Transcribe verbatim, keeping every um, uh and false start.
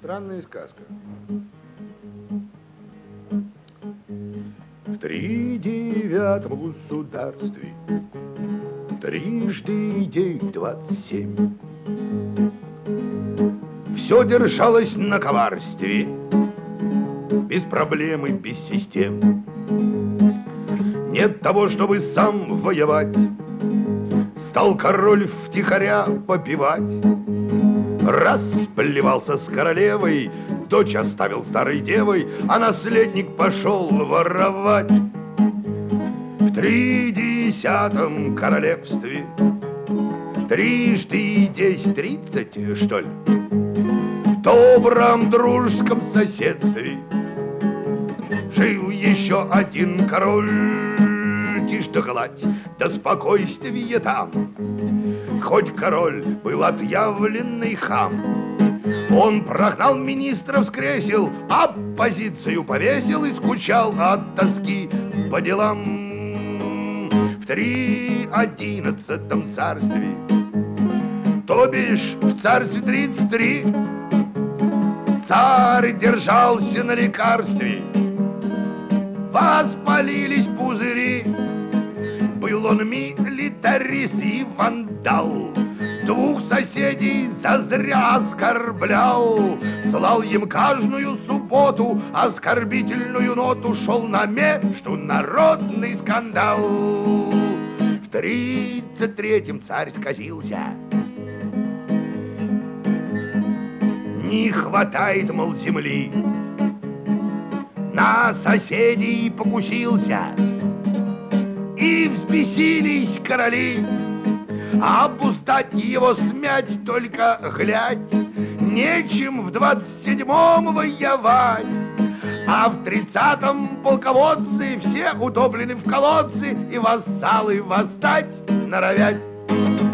Странная сказка. В тридевятом государстве трижды день двадцать семь. Все держалось на коварстве, без проблем и без систем. Нет того, чтобы сам воевать, стал король втихаря попивать. Раз сплевался с королевой, дочь оставил старой девой, а наследник пошел воровать. В тридесятом королевстве трижды десять тридцать, что ли, в добром дружеском соседстве жил еще один король. Тишь да гладь, да спокойствие там. Хоть король был отъявленный хам, он прогнал министров с кресел, оппозицию повесил и скучал от тоски по делам. В три одиннадцатом царстве, то бишь в царстве тридцать три, царь держался на лекарстве, воспалились пузыри. Был он милитарист и вандал, двух соседей зазря оскорблял, слал им каждую субботу оскорбительную ноту, шел на международный скандал. В тридцать третьем царь сказился, не хватает, мол, земли, на соседей покусился. И взбесились короли, а обуздать его смять только глядь. Нечем в двадцать седьмом воевать, а в тридцатом полководцы все утоплены в колодцы и вассалы восстать норовят.